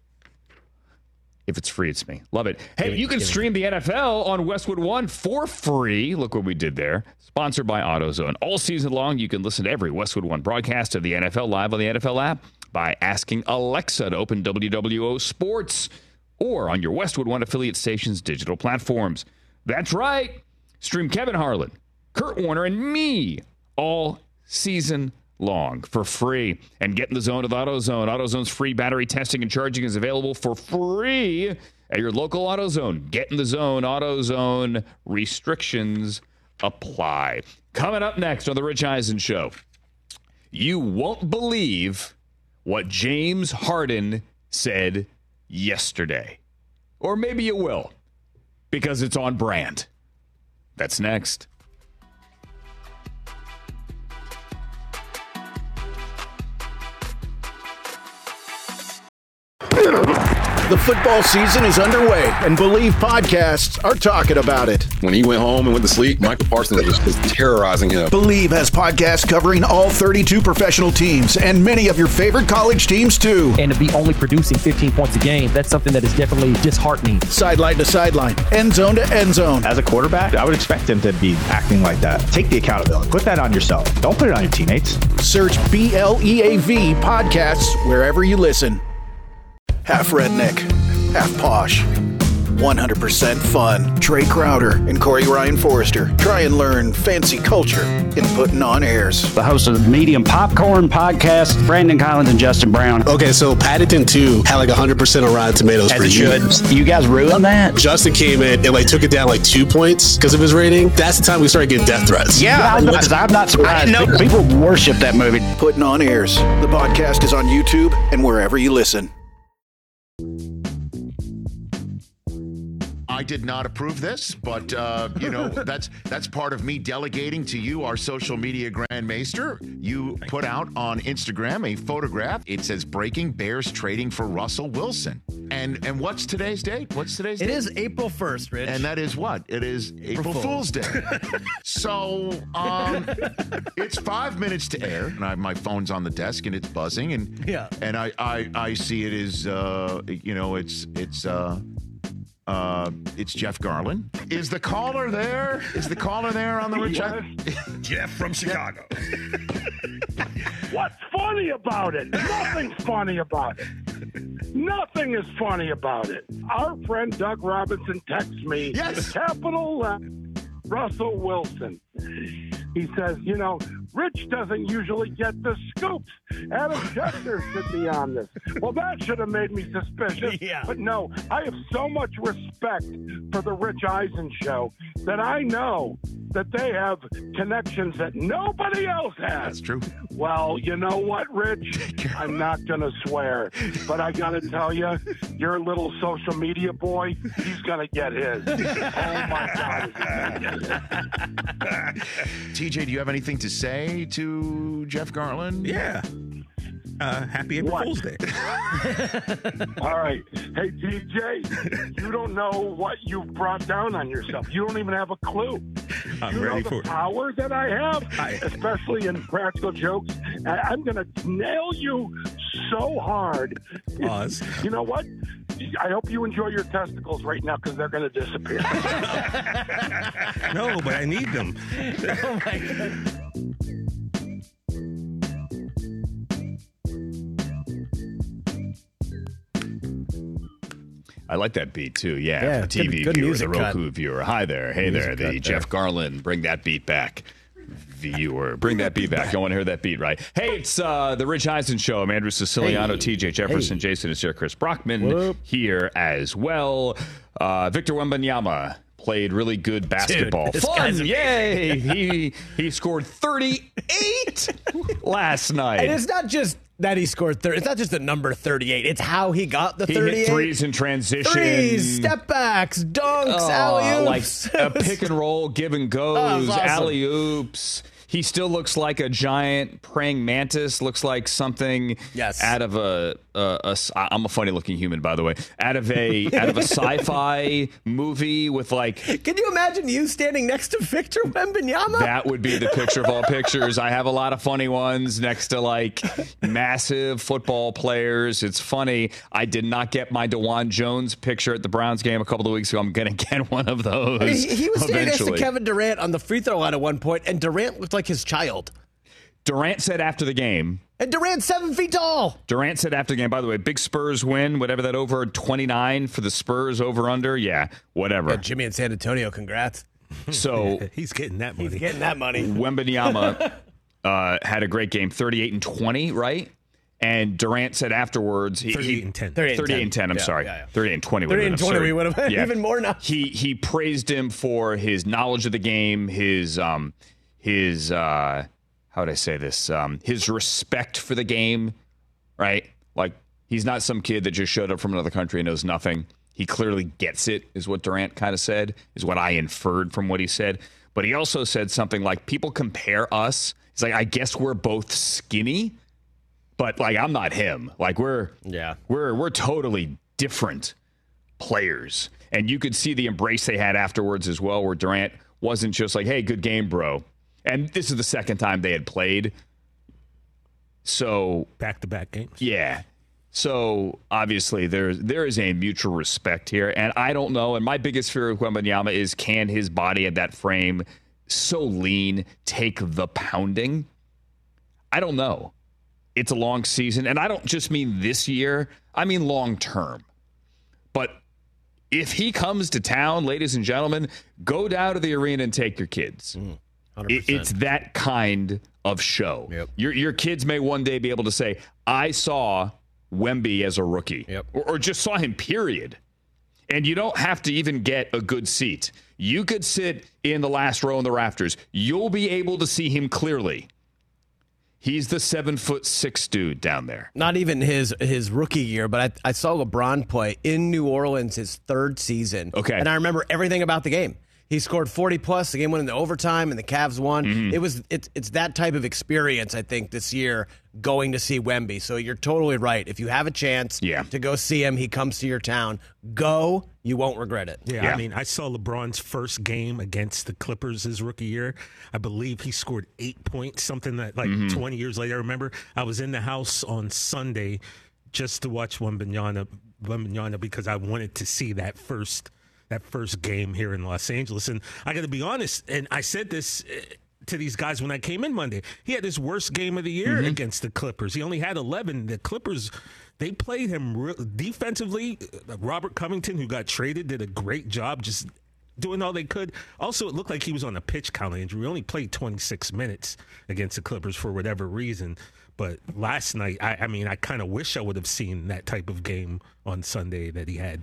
If it's free, it's me. Love it. Hey, you can stream the NFL on Westwood One for free. Look what we did there. Sponsored by AutoZone. All season long, you can listen to every Westwood One broadcast of the NFL live on the NFL app by asking Alexa to open WWO Sports or on your Westwood One affiliate station's digital platforms. That's right. Stream Kevin Harlan, Kurt Warner, and me all season long for free. And get in the zone with AutoZone. AutoZone's free battery testing and charging is available for free at your local AutoZone. Get in the zone. AutoZone. Restrictions apply. Coming up next on The Rich Eisen Show, you won't believe what James Harden said yesterday. Or maybe you will, because it's on brand. That's next. The football season is underway, and Believe podcasts are talking about it. When he went home and went to sleep, Michael Parsons was terrorizing him. Believe has podcasts covering all 32 professional teams and many of your favorite college teams, too. And to be only producing 15 points a game, that's something that is definitely disheartening. Sideline to sideline, end zone to end zone. As a quarterback, I would expect him to be acting like that. Take the accountability. Put that on yourself. Don't put it on your teammates. Search BLEAV podcasts wherever you listen. Half redneck, half posh, 100% fun. Trey Crowder and Corey Ryan Forrester try and learn fancy culture in putting on airs. The host of the Medium Popcorn Podcast, Brandon Collins and Justin Brown. Okay, so Paddington 2 had like 100% on Rotten Tomatoes for years. You guys ruined that? Justin came in and like took it down like 2 points because of his rating. That's the time we started getting death threats. Yeah, I'm not surprised. People worship that movie. Putting on airs. The podcast is on YouTube and wherever you listen. I did not approve this, but that's part of me delegating to you, our social media grandmaster. You put out on Instagram a photograph. It says breaking Bears trading for Russell Wilson. And what's today's date? What's today's date? It is April 1st, Rich. And that is what? It is April Fool's Day. So it's 5 minutes to air, and my phone's on the desk and it's buzzing, and I see it is it's Jeff Garland. Is the caller there? Is the caller there on the Rich? Jeff from Chicago. What's funny about it? Nothing's funny about it. Nothing is funny about it. Our friend Doug Robinson texts me, yes, capital Russell Wilson. He says, Rich doesn't usually get the scoops. Adam Schefter should be on this. Well, that should have made me suspicious. Yeah. But no, I have so much respect for the Rich Eisen Show that I know that they have connections that nobody else has. That's true. Well, you know what, Rich? I'm not going to swear, but I got to tell you, your little social media boy, he's going to get his. Oh, my God. TJ, do you have anything to say to Jeff Garland? Yeah. Happy April Fool's Day. All right. Hey, TJ, you don't know what you've brought down on yourself. You don't even have a clue. I'm ready for the it. power that I have, especially in practical jokes. I'm going to nail you so hard. Pause. You know what? I hope you enjoy your testicles right now because they're going to disappear. No, but I need them. Oh, my God. I like that beat too. Yeah, Yeah, for the TV good viewer, music the Roku cut. viewer. Hi there. Hey there. Music The cut there. Jeff Garland, bring that beat back. Viewer, bring that beat back. You want to hear that beat, right? Hey, it's the Rich Eisen Show. I'm Andrew Siciliano, TJ Jefferson, Jason is here, Chris Brockman here as well. Victor Wembanyama played really good basketball. Dude, this Fun, guy's yay! He scored 38 last night. And it's not just that he scored 30. It's not just the number 38. It's how he got the He 38. hit threes in transition. Threes, step backs, dunks, alley-oops. Like a pick and roll, give and goes, Oh, it's awesome. alley-oops. He still looks like a giant praying mantis. Looks like something out of I'm a funny looking human, by the way. Out of a sci-fi movie with like. Can you imagine you standing next to Victor Wembanyama? That would be the picture of all pictures. I have a lot of funny ones next to like massive football players. It's funny. I did not get my DeJuan Jones picture at the Browns game a couple of weeks ago. I'm going to get one of those. He was standing next to eventually. Kevin Durant on the free throw line at one point, and Durant looked like his child. Durant said after the game. And Durant's 7 feet tall. Durant said after the game, by the way, big Spurs win, whatever that over 29 for the Spurs over under. Yeah, whatever. Yeah, Jimmy in San Antonio, congrats. So he's getting that money. He's getting that money. Wembanyama had a great game, 38 and 20, right? And Durant said afterwards, 38 and 10. 38 and 10, I'm sorry. 38 and 20 would 38 have and been 20, we absurd. would have Yeah. even more now. He praised him for his knowledge of the game, his how would I say this? His respect for the game, right? Like he's not some kid that just showed up from another country and knows nothing. He clearly gets it, is what Durant kind of said, is what I inferred from what he said. But he also said something like, people compare us. He's like, I guess we're both skinny, but like I'm not him. Like we're totally different players. And you could see the embrace they had afterwards as well, where Durant wasn't just like, hey, good game, bro. And this is the second time they had played. So back-to-back games. Yeah. So obviously there is a mutual respect here. And I don't know. And my biggest fear with Wembanyama is, can his body at that frame, so lean, take the pounding? I don't know. It's a long season. And I don't just mean this year. I mean long term. But if he comes to town, ladies and gentlemen, go down to the arena and take your kids. 100%. It's that kind of show. Yep. Your kids may one day be able to say, I saw Wemby as a rookie, or just saw him, period. And you don't have to even get a good seat. You could sit in the last row in the rafters. You'll be able to see him clearly. He's the 7'6" dude down there. Not even his rookie year, but I saw LeBron play in New Orleans his third season. Okay. And I remember everything about the game. He scored 40+. The game went into overtime, and the Cavs won. Mm-hmm. It's that type of experience, I think, this year, going to see Wemby. So you're totally right. If you have a chance to go see him, he comes to your town, go. You won't regret it. Yeah, I mean, I saw LeBron's first game against the Clippers his rookie year. I believe he scored 8 points, something that 20 years later. I remember I was in the house on Sunday just to watch Wembanyama because I wanted to see that first game here in Los Angeles. And I got to be honest, and I said this to these guys when I came in Monday, he had his worst game of the year against the Clippers. He only had 11. The Clippers, they played him defensively. Robert Covington, who got traded, did a great job just doing all they could. Also, it looked like he was on a pitch count injury. He only played 26 minutes against the Clippers for whatever reason. But last night, I mean, I kind of wish I would have seen that type of game on Sunday that he had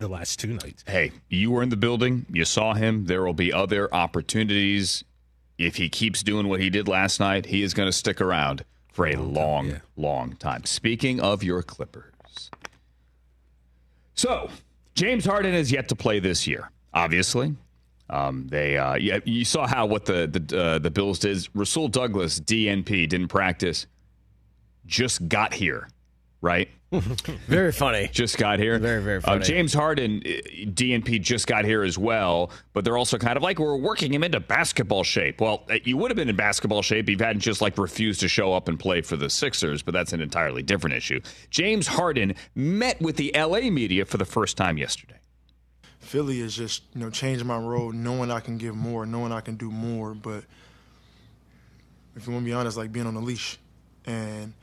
the last 2 nights. Hey, you were in the building. You saw him. There will be other opportunities. If he keeps doing what he did last night, he is going to stick around for a long time. Speaking of your Clippers. So, James Harden is yet to play this year, obviously. You saw what the Bills did. Rasul Douglas, DNP, didn't practice. Just got here, right? Very funny. Just got here. Very, very funny. James Harden, DNP, just got here as well, but they're also kind of like, we're working him into basketball shape. Well, you would have been in basketball shape if you hadn't just refused to show up and play for the Sixers, but that's an entirely different issue. James Harden met with the LA media for the first time yesterday. Philly is just, changing my role, knowing I can give more, knowing I can do more. But if you want to be honest, being on a leash. And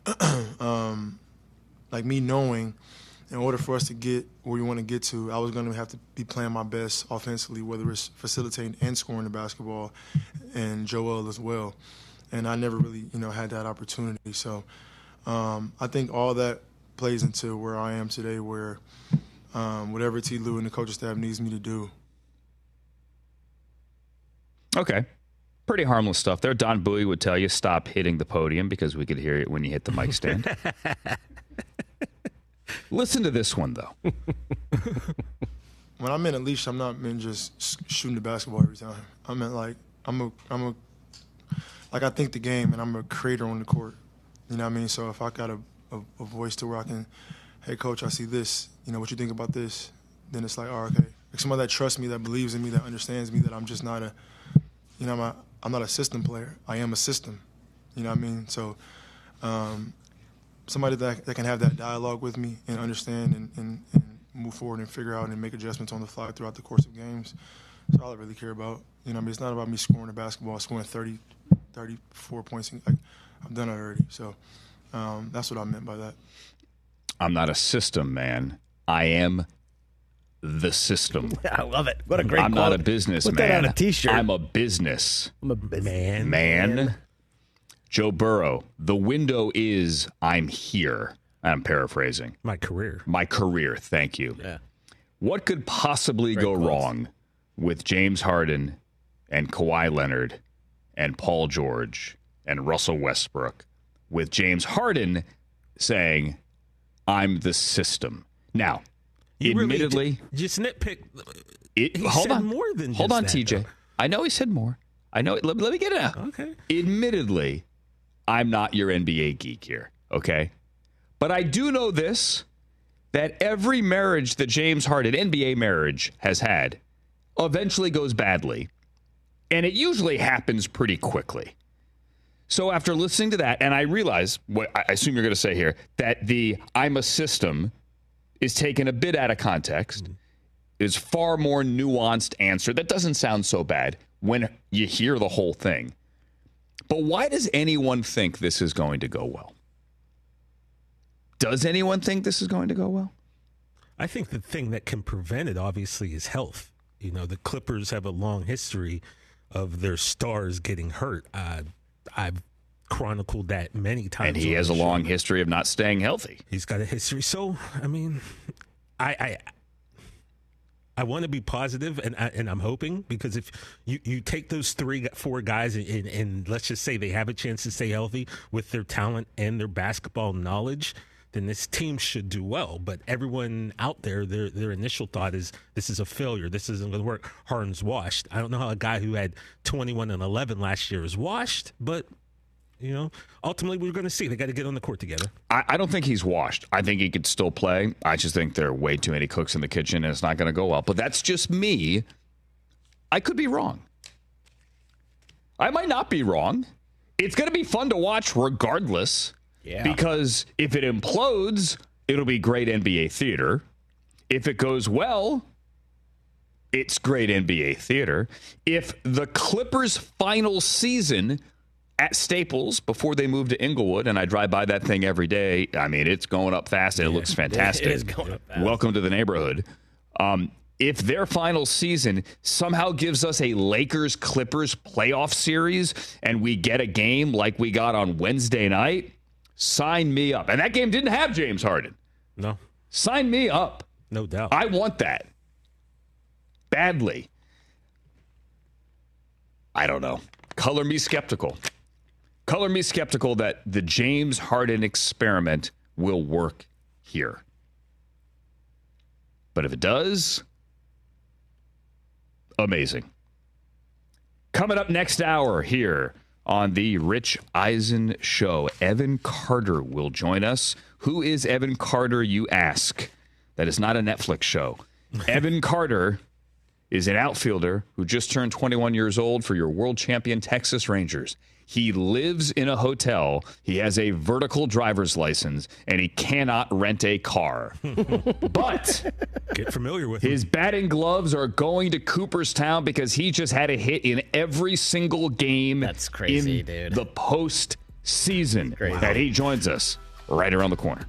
me knowing in order for us to get where we want to get to, I was going to have to be playing my best offensively, whether it's facilitating and scoring the basketball, and Joel as well. And I never really, had that opportunity. So I think all that plays into where I am today, where whatever T. Lue and the coaching staff needs me to do. Okay. Pretty harmless stuff there. Don Bowie would tell you, stop hitting the podium because we could hear it when you hit the mic stand. Listen to this one, though. When I'm in a leash, I'm not meant just shooting the basketball every time. I meant I think the game, and I'm a creator on the court. You know what I mean? So if I got a voice to where I can, hey, coach, I see this. What you think about this? Then it's like, oh, okay. Somebody that trusts me, that believes in me, that understands me, that I'm just not I'm not a system player. I am a system. You know what I mean? So somebody that can have that dialogue with me and understand and move forward and figure out and make adjustments on the fly throughout the course of games. That's all I really care about. It's not about me scoring the basketball, scoring 30, 34 points. I've done it already. So that's what I meant by that. I'm not a system man. I am the system. I love it. What a great I'm quote. not a businessman. Put that on a T-shirt. I'm a business. I'm a man. Joe Burrow, the window is I'm here. I'm paraphrasing. My career. Thank you. Yeah. What could possibly go wrong with James Harden and Kawhi Leonard and Paul George and Russell Westbrook with James Harden saying, I'm the system? Now, admittedly, really just nitpick. Hold on. More than hold on, that, TJ. though. I know he said more. I know. Let me get it out. Okay. Admittedly, I'm not your NBA geek here. Okay, but I do know this: that every marriage that James Harden, NBA marriage, has had, eventually goes badly, and it usually happens pretty quickly. So after listening to that, and I realize what I assume you're going to say here, that the I'm a system is taken a bit out of context, is far more nuanced answer. That doesn't sound so bad when you hear the whole thing. But why does anyone think this is going to go well? Does anyone think this is going to go well? I think the thing that can prevent it, obviously, is health. The Clippers have a long history of their stars getting hurt. I've chronicled that many times. And he has a long history of not staying healthy. He's got a history. So, I mean, I want to be positive, and I'm hoping, because if you take those 3-4 guys and let's just say they have a chance to stay healthy with their talent and their basketball knowledge, then this team should do well. But everyone out there, their initial thought is this is a failure. This isn't going to work. Harden's washed. I don't know how a guy who had 21 and 11 last year is washed, but ultimately we're going to see. They got to get on the court together. I don't think he's washed. I think he could still play. I just think there are way too many cooks in the kitchen, and it's not going to go well. But that's just me. I could be wrong. I might not be wrong. It's going to be fun to watch regardless. Yeah. Because if it implodes, it'll be great NBA theater. If it goes well, it's great NBA theater. If the Clippers' final season at Staples before they move to Inglewood, and I drive by that thing every day, I mean, it's going up fast and it looks fantastic. It is going up fast. Welcome to the neighborhood. If their final season somehow gives us a Lakers-Clippers playoff series and we get a game like we got on Wednesday night, sign me up. And that game didn't have James Harden. No. Sign me up. No doubt. I want that badly. I don't know. Color me skeptical. Color me skeptical that the James Harden experiment will work here. But if it does, amazing. Coming up next hour here on the Rich Eisen Show, Evan Carter will join us. Who is Evan Carter, you ask? That is not a Netflix show. Evan Carter is an outfielder who just turned 21 years old for your world champion Texas Rangers. He lives in a hotel. He has a vertical driver's license, and he cannot rent a car. But get familiar with his him. batting gloves are going to Cooperstown because he just had a hit in every single game. That's crazy, in dude. The postseason. Crazy. And he joins us right around the corner.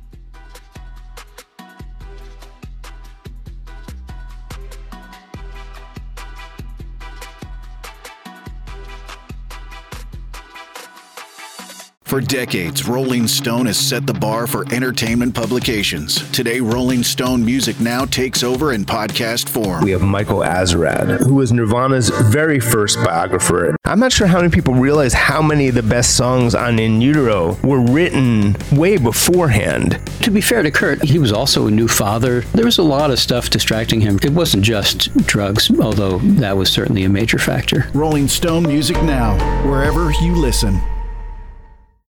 For decades, Rolling Stone has set the bar for entertainment publications. Today, Rolling Stone Music Now takes over in podcast form. We have Michael Azerrad, who was Nirvana's very first biographer. I'm not sure how many people realize how many of the best songs on In Utero were written way beforehand. To be fair to Kurt, he was also a new father. There was a lot of stuff distracting him. It wasn't just drugs, although that was certainly a major factor. Rolling Stone Music Now, wherever you listen.